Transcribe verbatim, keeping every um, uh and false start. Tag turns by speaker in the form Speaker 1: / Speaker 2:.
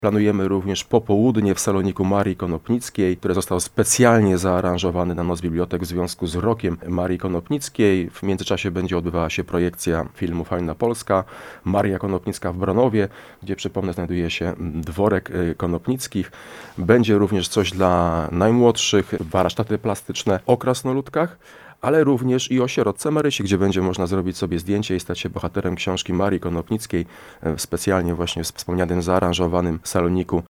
Speaker 1: Planujemy również popołudnie w saloniku Marii Konopnickiej, który został specjalnie zaaranżowany na Noc Bibliotek w związku z rokiem Marii Konopnickiej. W międzyczasie będzie odbywała się projekcja filmu Fajna Polska, Maria Konopnicka w Bronowie, gdzie przypomnę znajduje się dworek Konopnickich. Będzie również coś dla najmłodszych, warsztaty plastyczne o krasnoludkach, ale również i o sierotce Marysi, gdzie będzie można zrobić sobie zdjęcie i stać się bohaterem książki Marii Konopnickiej w specjalnie właśnie wspomnianym, zaaranżowanym saloniku